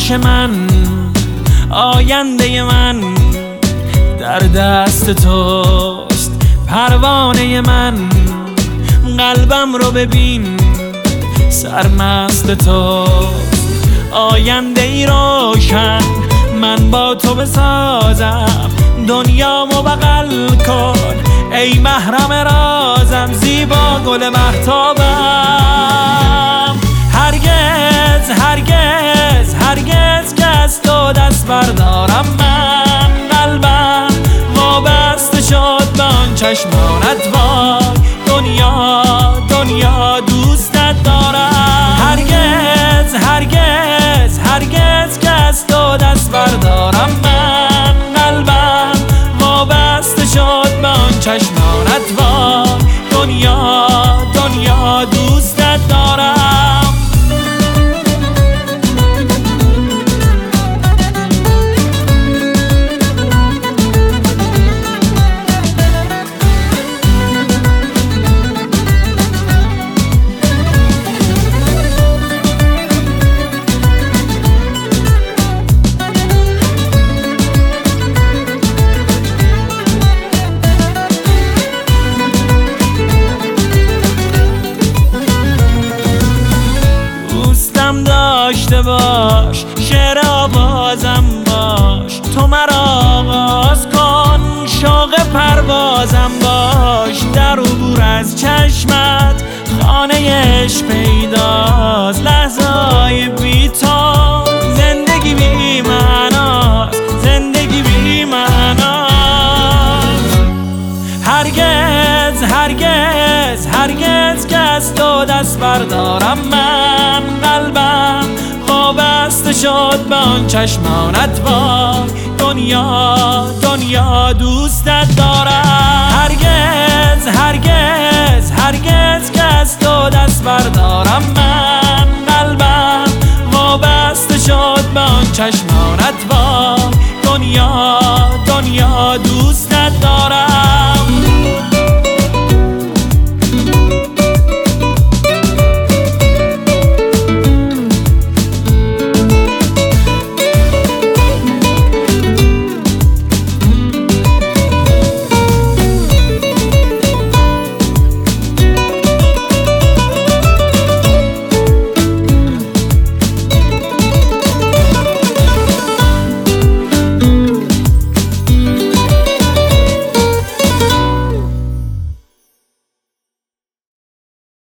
باش من، آینده من در دست توست. پروانه من، قلبم رو ببین سرمست توست. آینده ای روشن من با تو بسازم، دنیامو بغل کن ای محرم رازم، زیبا گل مهتابم. هرگز هرگز هرگز که از تو دست بردارم من، قلبم وابسته شد به آن چشمانت، وای دنیا دنیا دوستت دارم. هرگز هرگز هرگز که از تو دست بردارم من، قلبم وابسته شد به آن چشمانت، وای دنیا دنیا دوستت دارم. داشته باش شعر آوازم باش، تو مرا آغاز کن شوق پروازم باش. در عبور از چشمت خانه عشق پیداست، لحظه‌های بی تو زندگی بی معناست، زندگی بی معناست. هرگز هرگز هرگز که از تو دست بردارم من، قلبم وابسته شد به آن چشمانت، وای دنیا دنیا دوستت دارم. هرگز هرگز هرگز که از